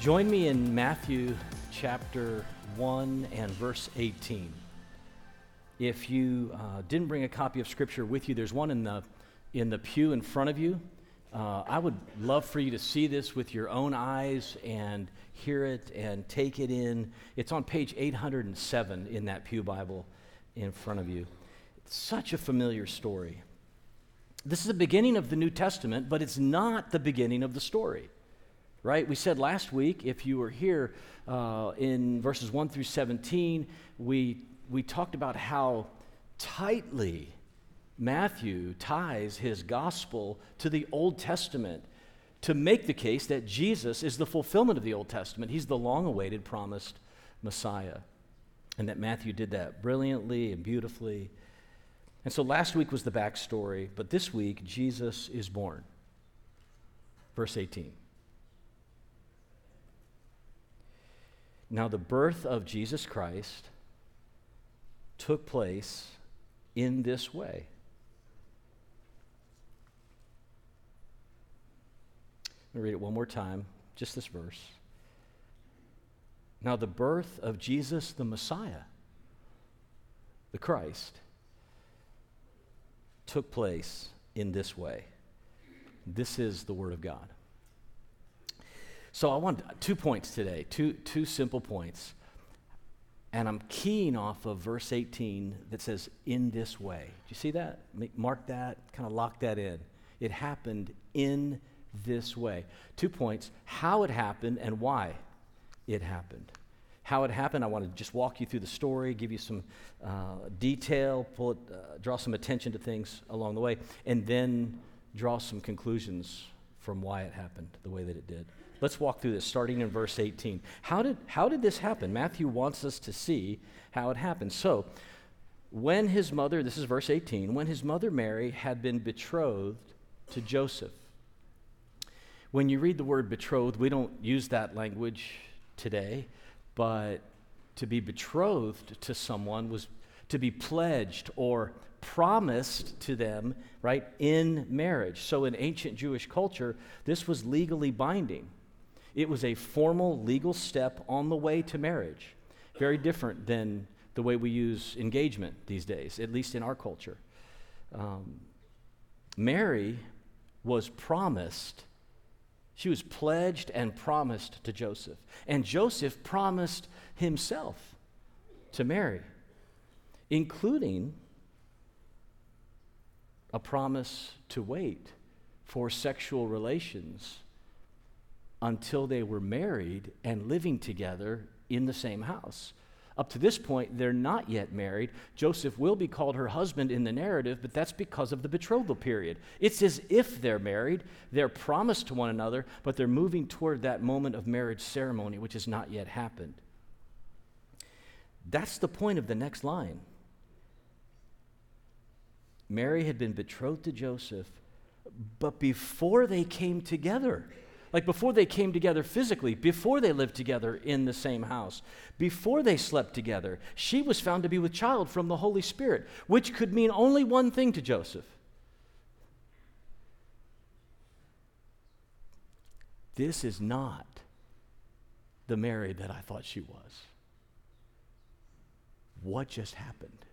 Join me in Matthew chapter 1 and verse 18. If you didn't bring a copy of Scripture with you, there's one in the pew in front of you. I would love for you to see this with your own eyes and hear it and take it in. It's on page 807 in that pew Bible in front of you. It's such a familiar story. This is the beginning of the New Testament, but it's not the beginning of the story. Right? We said last week, if you were here in verses 1 through 17, we talked about how tightly Matthew ties his gospel to the Old Testament to make the case that Jesus is the fulfillment of the Old Testament. He's the long-awaited promised Messiah. And that Matthew did that brilliantly and beautifully. And so last week was the backstory, but this week, Jesus is born. Verse 18. Now, the birth of Jesus Christ took place in this way. I'm going to read it one more time, just this verse. Now, the birth of Jesus the Messiah, the Christ, took place in this way. This is the Word of God. So I want 2 points today, two simple points. And I'm keying off of verse 18 that says, in this way. Do you see that? Mark that, kind of lock that in. It happened in this way. 2 points, how it happened and why it happened. How it happened, I want to just walk you through the story, give you some detail, draw some attention to things along the way, and then draw some conclusions from why it happened the way that it did. Let's walk through this, starting in verse 18. How did this happen? Matthew wants us to see how it happened. So, when his mother, this is verse 18, when his mother Mary had been betrothed to Joseph. When you read the word betrothed, we don't use that language today, but to be betrothed to someone was to be pledged or promised to them, right, in marriage. So in ancient Jewish culture, this was legally binding. It was a formal legal step on the way to marriage. Very different than the way we use engagement these days, at least in our culture. Mary was promised, she was pledged and promised to Joseph. And Joseph promised himself to Mary, including a promise to wait for sexual relations until they were married and living together in the same house. Up to this point, they're not yet married. Joseph will be called her husband in the narrative, but that's because of the betrothal period. It's as if they're married, they're promised to one another, but they're moving toward that moment of marriage ceremony, which has not yet happened. That's the point of the next line. Mary had been betrothed to Joseph, but before they came together, like before they came together physically, before they lived together in the same house, before they slept together, she was found to be with child from the Holy Spirit, which could mean only one thing to Joseph. This is not the Mary that I thought she was. What just happened?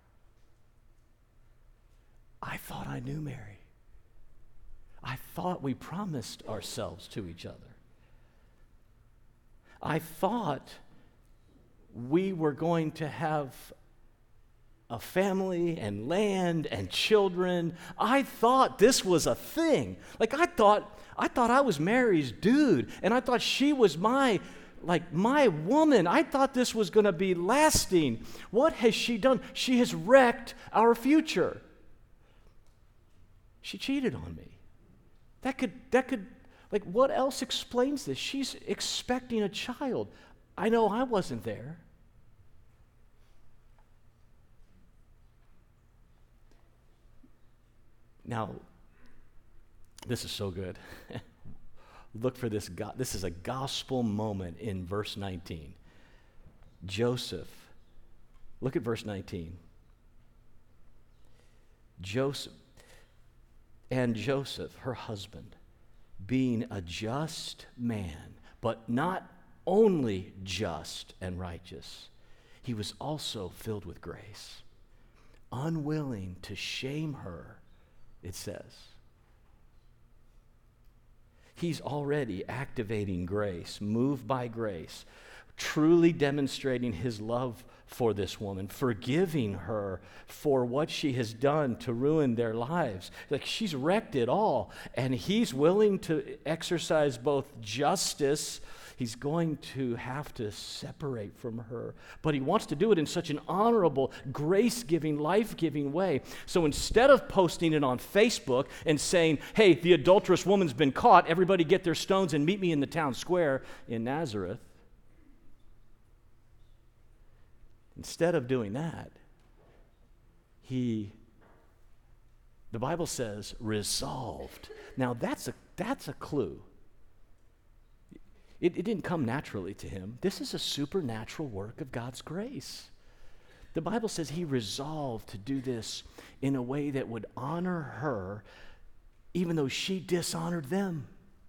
I thought I knew Mary. I thought we promised ourselves to each other. I thought we were going to have a family and land and children. I thought this was a thing. Like I thought I was Mary's dude, and I thought she was my woman. I thought this was going to be lasting. What has she done? She has wrecked our future. She cheated on me. That could, like, what else explains this? She's expecting a child. I know I wasn't there. Now, this is so good. Look for this. This is a gospel moment in verse 19. Joseph. Look at verse 19. Joseph, her husband, being a just man, but not only just and righteous, he was also filled with grace, unwilling to shame her, it says. He's already activating grace, moved by grace, truly demonstrating his love for this woman, forgiving her for what she has done to ruin their lives. Like, she's wrecked it all, and he's willing to exercise both justice. He's going to have to separate from her, but he wants to do it in such an honorable, grace-giving, life-giving way. So instead of posting it on Facebook and saying, hey, the adulterous woman's been caught, everybody get their stones and meet me in the town square in Nazareth, instead of doing that, the Bible says, resolved. Now that's a clue. It didn't come naturally to him. This is a supernatural work of God's grace. The Bible says he resolved to do this in a way that would honor her, even though she dishonored them.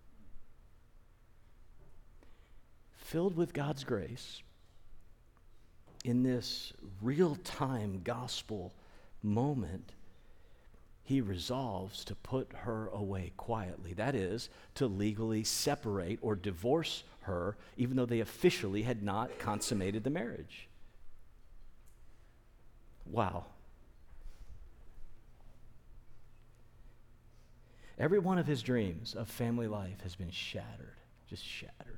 Filled with God's grace, in this real-time gospel moment, he resolves to put her away quietly. That is, to legally separate or divorce her, even though they officially had not consummated the marriage. Wow. Every one of his dreams of family life has been shattered, just shattered.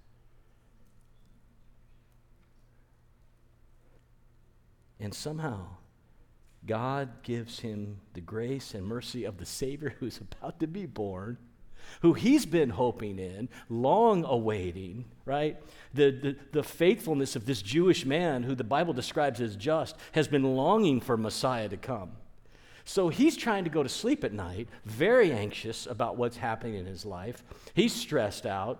And somehow, God gives him the grace and mercy of the Savior who's about to be born, who he's been hoping in, long awaiting, right? The faithfulness of this Jewish man who the Bible describes as just has been longing for Messiah to come. So he's trying to go to sleep at night, very anxious about what's happening in his life. He's stressed out.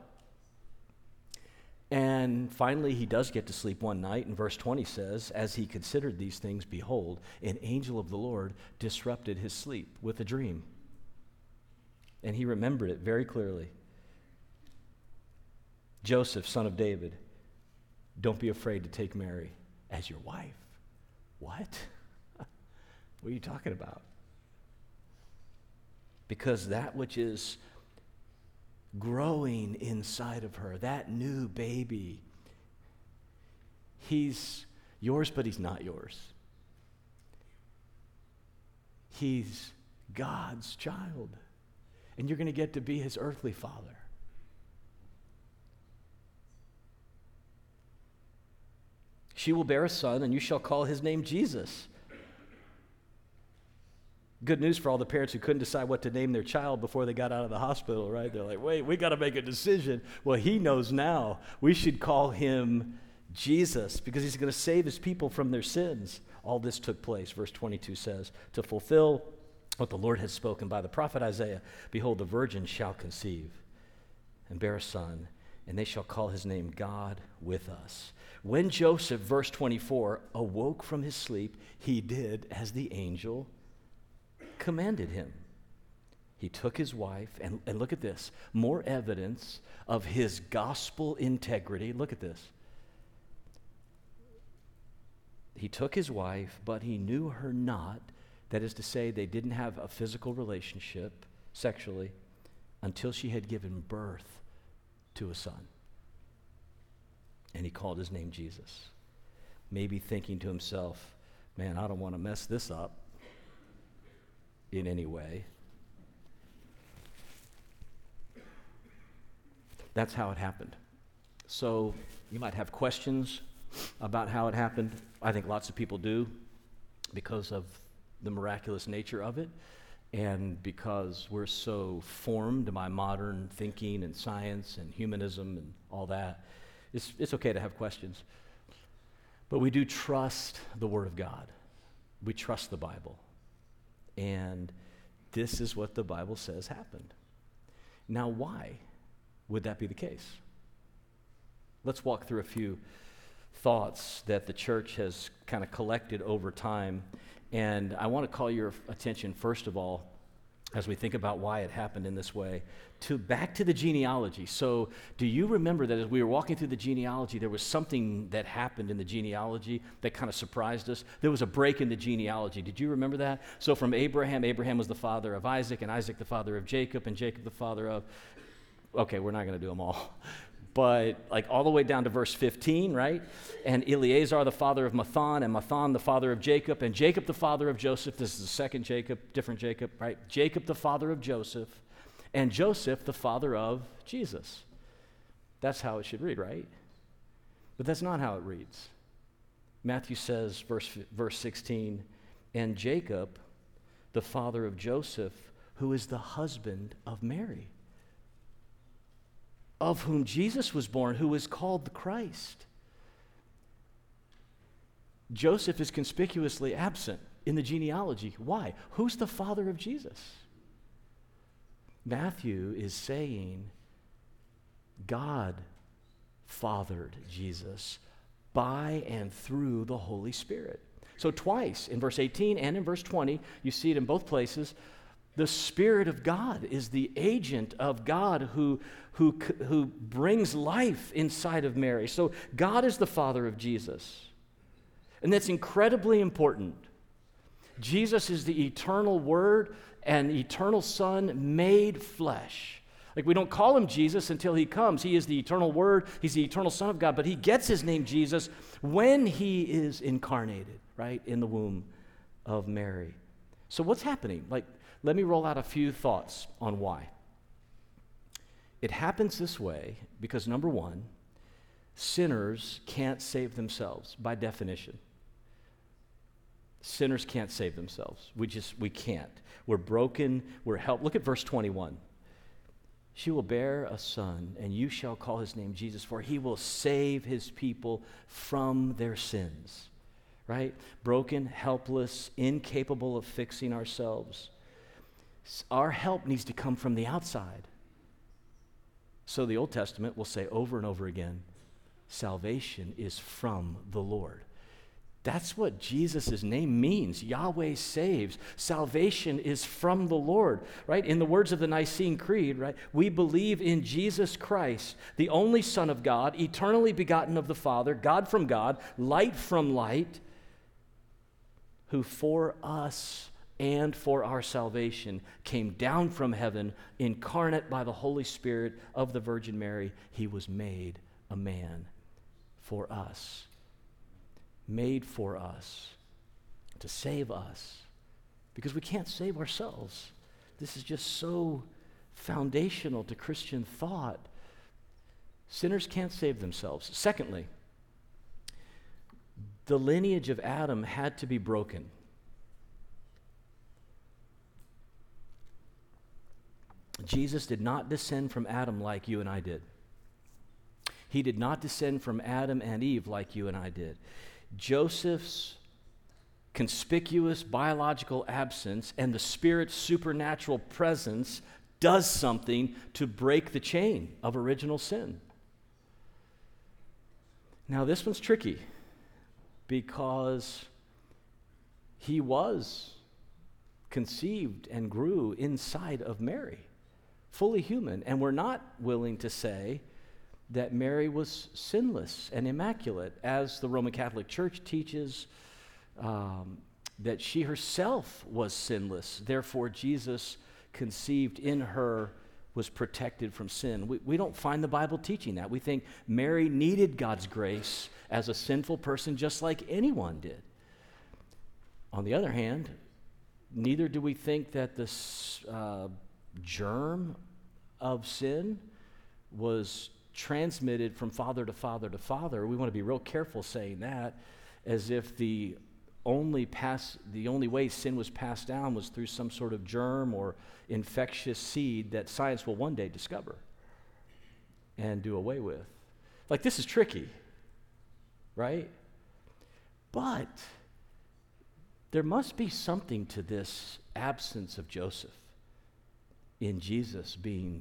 And finally, he does get to sleep one night, and verse 20 says, as he considered these things, behold, an angel of the Lord disrupted his sleep with a dream. And he remembered it very clearly. Joseph, son of David, don't be afraid to take Mary as your wife. What? What are you talking about? Because that which is growing inside of her, that new baby, he's yours, but he's not yours. He's God's child, and you're going to get to be his earthly father. She will bear a son, and you shall call his name Jesus. Good news for all the parents who couldn't decide what to name their child before they got out of the hospital, right? They're like, wait, we got to make a decision. Well, he knows now. We should call him Jesus because he's going to save his people from their sins. All this took place, verse 22 says, to fulfill what the Lord had spoken by the prophet Isaiah. Behold, the virgin shall conceive and bear a son, and they shall call his name God with us. When Joseph, verse 24, awoke from his sleep, he did as the angel commanded him. He took his wife, and look at this, more evidence of his gospel integrity. Look at this. He took his wife, but he knew her not. That is to say, they didn't have a physical relationship sexually until she had given birth to a son. And he called his name Jesus. Maybe thinking to himself, man, I don't want to mess this up in any way. That's how it happened. So you might have questions about how it happened. I think lots of people do because of the miraculous nature of it and because we're so formed by modern thinking and science and humanism and all that. It's okay to have questions. But we do trust the Word of God. We trust the Bible. And this is what the Bible says happened. Now, why would that be the case? Let's walk through a few thoughts that the church has kind of collected over time. And I want to call your attention, first of all, as we think about why it happened in this way. Back to the genealogy. So do you remember that as we were walking through the genealogy, there was something that happened in the genealogy that kind of surprised us? There was a break in the genealogy. Did you remember that? So from Abraham was the father of Isaac, and Isaac the father of Jacob, and Jacob the father of, okay, we're not going to do them all. But like all the way down to verse 15, right? And Eleazar the father of Mathan, and Mathan the father of Jacob, and Jacob the father of Joseph. This is the second Jacob, different Jacob, right? Jacob the father of Joseph, and Joseph the father of Jesus. That's how it should read, right? But that's not how it reads. Matthew says, verse 16, and Jacob the father of Joseph, who is the husband of Mary, of whom Jesus was born, who is called the Christ. Joseph is conspicuously absent in the genealogy. Why? Who's the father of Jesus? Matthew is saying God fathered Jesus by and through the Holy Spirit. So twice, in verse 18 and in verse 20, you see it in both places, the Spirit of God is the agent of God who brings life inside of Mary. So God is the Father of Jesus. And that's incredibly important. Jesus is the eternal Word and eternal Son made flesh. Like we don't call him Jesus until he comes. He is the eternal Word. He's the eternal Son of God. But he gets his name Jesus when he is incarnated, right, in the womb of Mary. So what's happening? Let me roll out a few thoughts on why. It happens this way because, number one, sinners can't save themselves by definition. Sinners can't save themselves. We can't. We're broken. We're helpless. Look at verse 21. She will bear a son, and you shall call his name Jesus, for he will save his people from their sins. Right? Broken, helpless, incapable of fixing ourselves. Our help needs to come from the outside. So the Old Testament will say over and over again, salvation is from the Lord. That's what Jesus' name means. Yahweh saves. Salvation is from the Lord, right? In the words of the Nicene Creed, right? We believe in Jesus Christ, the only Son of God, eternally begotten of the Father, God from God, light from light, who for us and for our salvation came down from heaven, incarnate by the Holy Spirit of the Virgin Mary. He was made a man for us, made for us, to save us, because we can't save ourselves. This is just so foundational to Christian thought. Sinners can't save themselves. Secondly, the lineage of Adam had to be broken. Jesus did not descend from Adam like you and I did. He did not descend from Adam and Eve like you and I did. Joseph's conspicuous biological absence and the Spirit's supernatural presence does something to break the chain of original sin. Now, this one's tricky because he was conceived and grew inside of Mary, fully human, and we're not willing to say that Mary was sinless and immaculate, as the Roman Catholic Church teaches that she herself was sinless. Therefore, Jesus conceived in her was protected from sin. We don't find the Bible teaching that. We think Mary needed God's grace as a sinful person just like anyone did. On the other hand, neither do we think that this germ of sin was transmitted from father to father to father. We want to be real careful saying that, as if the only way sin was passed down was through some sort of germ or infectious seed that science will one day discover and do away with. Like, this is tricky, right? But there must be something to this absence of Joseph in Jesus being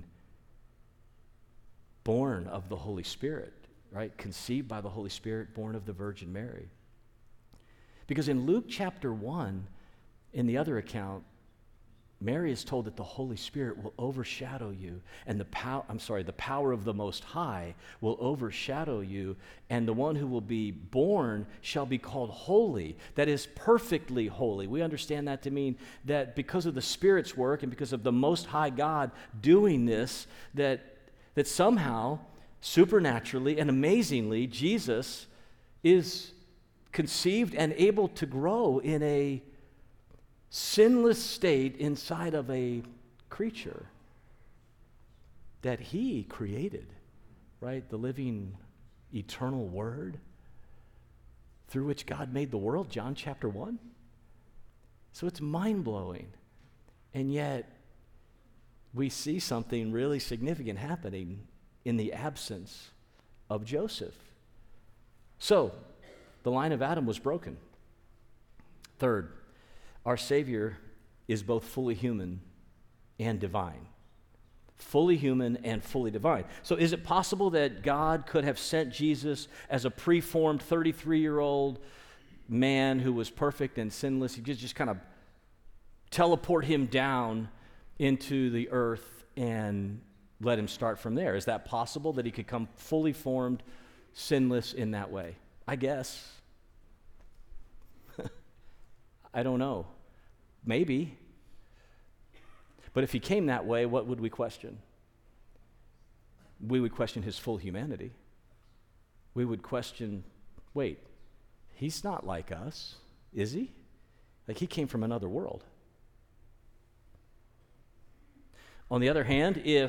born of the Holy Spirit, right? Conceived by the Holy Spirit, born of the Virgin Mary. Because in Luke chapter 1, in the other account, Mary is told that the Holy Spirit will overshadow you, and the power of the Most High will overshadow you, and the one who will be born shall be called holy, that is perfectly holy. We understand that to mean that because of the Spirit's work and because of the Most High God doing this, that somehow, supernaturally and amazingly, Jesus is conceived and able to grow in a sinless state inside of a creature that he created, right? The living, eternal Word through which God made the world, John chapter 1. So it's mind-blowing. And yet, we see something really significant happening in the absence of Joseph. So, the line of Adam was broken. Third, our Savior is both fully human and divine. Fully human and fully divine. So is it possible that God could have sent Jesus as a preformed 33-year-old man who was perfect and sinless? He could just kind of teleport him down into the earth and let him start from there. Is that possible, that he could come fully formed, sinless in that way? I guess. I don't know. Maybe. But if he came that way, what would we question? We would question his full humanity. We would question, wait, he's not like us, is he? Like, he came from another world. On the other hand, is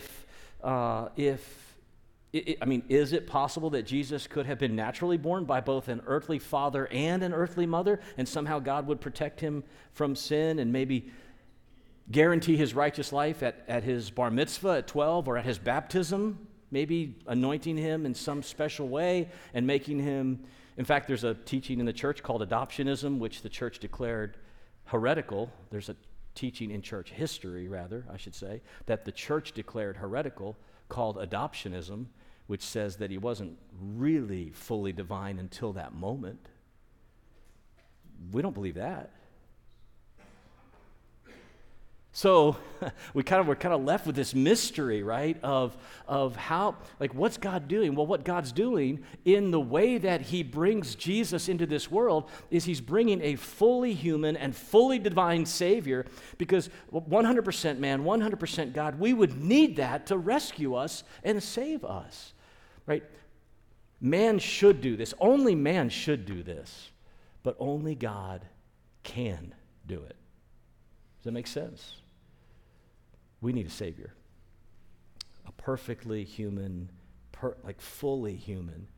it possible that Jesus could have been naturally born by both an earthly father and an earthly mother, and somehow God would protect him from sin and maybe guarantee his righteous life at his bar mitzvah at 12 or at his baptism, maybe anointing him in some special way and making him, in fact, there's a teaching in the church called adoptionism, which the church declared heretical. There's a teaching in church history, rather, I should say, that the church declared heretical, called adoptionism, which says that he wasn't really fully divine until that moment. We don't believe that. So we're kind of left with this mystery, right, of how, like, what's God doing? Well, what God's doing in the way that he brings Jesus into this world is he's bringing a fully human and fully divine Savior, because 100% man, 100% God, we would need that to rescue us and save us, right? Man should do this. Only man should do this, but only God can do it. Does that make sense? We need a Savior, a perfectly human, fully human,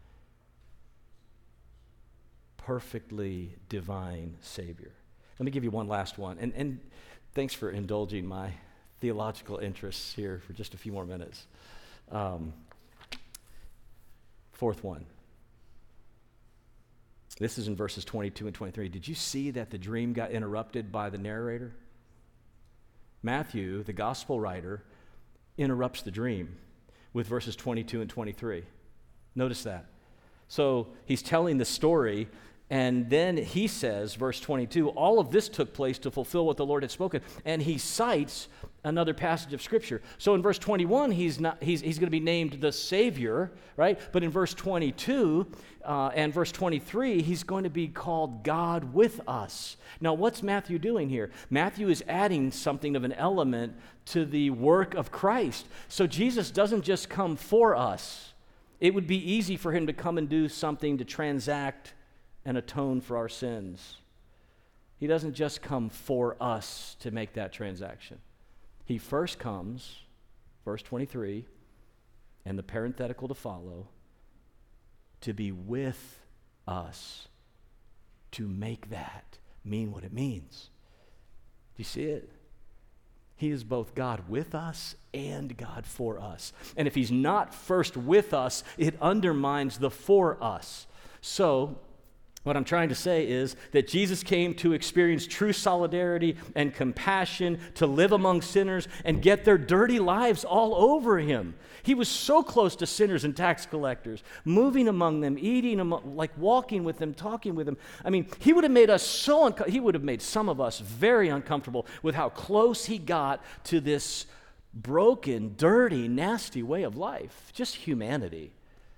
perfectly divine Savior. Let me give you one last one, and thanks for indulging my theological interests here for just a few more minutes. Fourth one. This is in verses 22 and 23. Did you see that the dream got interrupted by the narrator? Matthew, the gospel writer, interrupts the dream with verses 22 and 23. Notice that. So he's telling the story, and then he says, verse 22, all of this took place to fulfill what the Lord had spoken. And he cites another passage of Scripture. So in verse 21, he's going to be named the Savior, right? But in verse 22 and verse 23, he's going to be called God with us. Now, what's Matthew doing here? Matthew is adding something of an element to the work of Christ. So Jesus doesn't just come for us. It would be easy for him to come and do something to transact and atone for our sins. He doesn't just come for us to make that transaction. He first comes, verse 23, and the parenthetical to follow, to be with us, to make that mean what it means. Do you see it? He is both God with us and God for us. And if he's not first with us, it undermines the for us. So, What I'm trying to say is that Jesus came to experience true solidarity and compassion, to live among sinners and get their dirty lives all over him. He was so close to sinners and tax collectors, moving among them, eating among, like walking with them, talking with them. I mean, he would have made us he would have made some of us very uncomfortable with how close he got to this broken, dirty, nasty way of life, just humanity.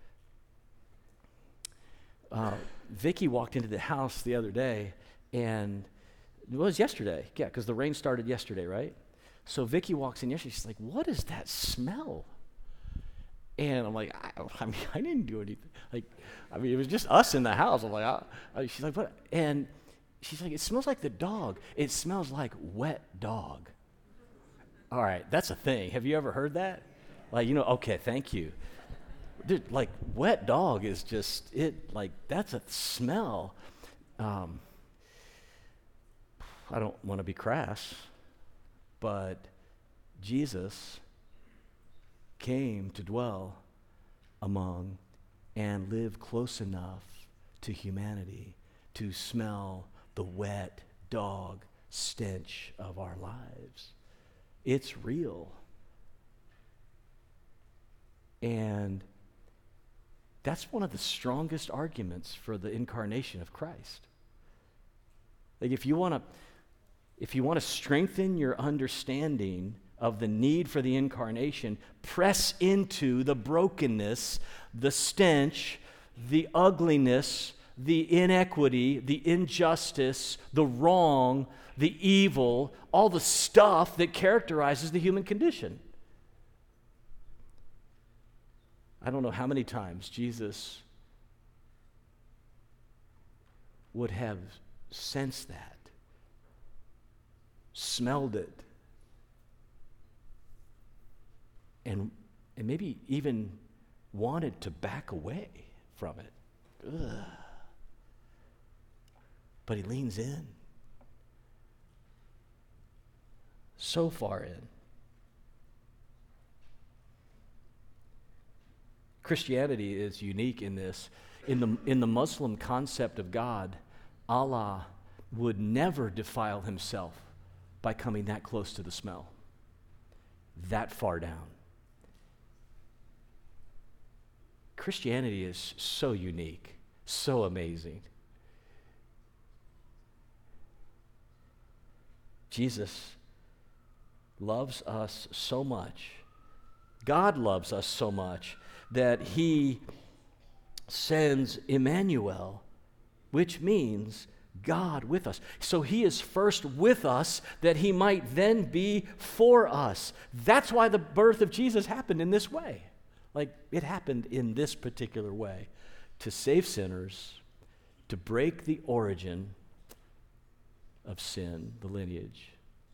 Vicky walked into the house the other day, and it was yesterday, yeah, because the rain started yesterday, right? So Vicky walks in yesterday, she's like, what is that smell? And I'm like, I didn't do anything. It was just us in the house. I'm like, she's like, what? And she's like, it smells like the dog. It smells like wet dog. All right, that's a thing. Have you ever heard that? Okay, thank you. Dude, wet dog is just, that's a smell. I don't want to be crass, but Jesus came to dwell among and live close enough to humanity to smell the wet dog stench of our lives. It's real. And that's one of the strongest arguments for the incarnation of Christ. If you want to strengthen your understanding of the need for the incarnation, press into the brokenness, the stench, the ugliness, the inequity, the injustice, the wrong, the evil, all the stuff that characterizes the human condition. I don't know how many times Jesus would have sensed that, smelled it, and maybe even wanted to back away from it. Ugh. But he leans in. So far in. Christianity is unique in this. In the Muslim concept of God, Allah would never defile himself by coming that close to the smell, that far down. Christianity is so unique, so amazing. Jesus loves us so much. God loves us so much that he sends Emmanuel, which means God with us. So he is first with us that he might then be for us. That's why the birth of Jesus happened in this way. It happened in this particular way, to save sinners, to break the origin of sin, the lineage,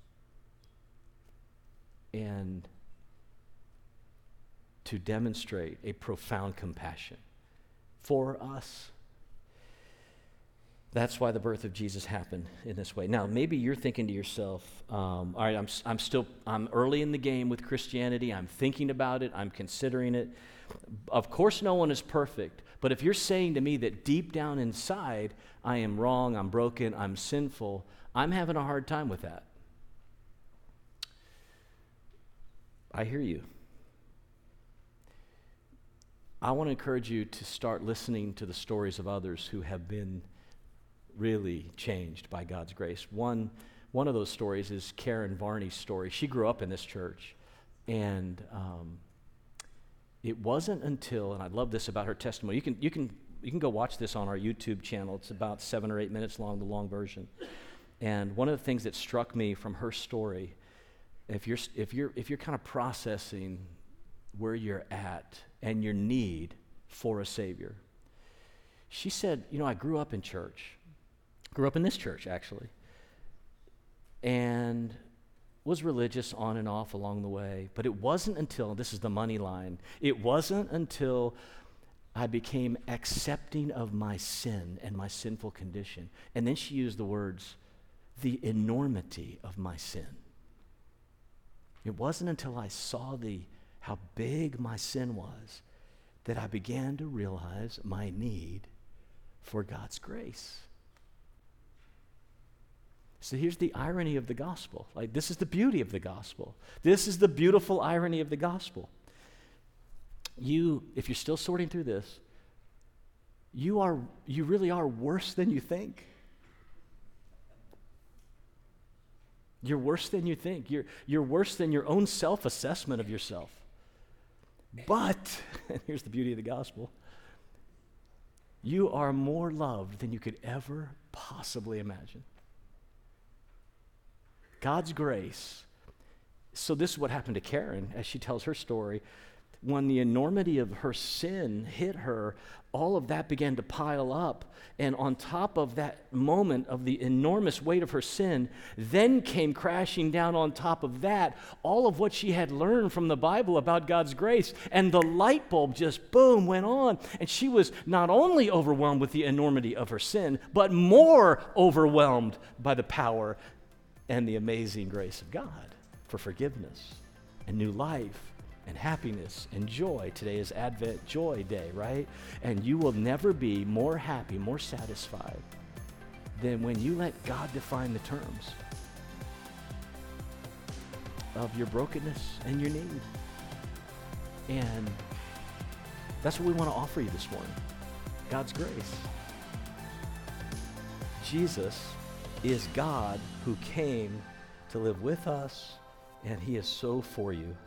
and to demonstrate a profound compassion for us. That's why the birth of Jesus happened in this way. Now, maybe you're thinking to yourself, all right, I'm early in the game with Christianity. I'm thinking about it. I'm considering it. Of course, no one is perfect. But if you're saying to me that deep down inside, I am wrong, I'm broken, I'm sinful, I'm having a hard time with that. I hear you. I want to encourage you to start listening to the stories of others who have been really changed by God's grace. One of those stories is Karen Varney's story. She grew up in this church, and it wasn't until, and I love this about her testimony. You can go watch this on our YouTube channel. It's about 7 or 8 minutes long, the long version. And one of the things that struck me from her story, if you're kind of processing where you're at and your need for a Savior, she said, I grew up in church. Grew up in this church, actually, and was religious on and off along the way. But it wasn't until, this is the money line, it wasn't until I became accepting of my sin and my sinful condition. And then she used the words, the enormity of my sin. It wasn't until I saw how big my sin was that I began to realize my need for God's grace. So here's the irony of the gospel. Like, this is the beauty of the gospel. This is the beautiful irony of the gospel. If you're still sorting through this, you really are worse than you think. You're worse than you think. You're worse than your own self-assessment of yourself. But, and here's the beauty of the gospel, you are more loved than you could ever possibly imagine. God's grace. So this is what happened to Karen as she tells her story. When the enormity of her sin hit her, all of that began to pile up. And on top of that moment of the enormous weight of her sin, then came crashing down on top of that all of what she had learned from the Bible about God's grace. And the light bulb just, boom, went on. And she was not only overwhelmed with the enormity of her sin, but more overwhelmed by the power and the amazing grace of God for forgiveness and new life and happiness and joy. Today is Advent Joy Day, right? And you will never be more happy, more satisfied than when you let God define the terms of your brokenness and your need. And that's what we want to offer you this morning, God's grace. Jesus is God who came to live with us, and he is so for you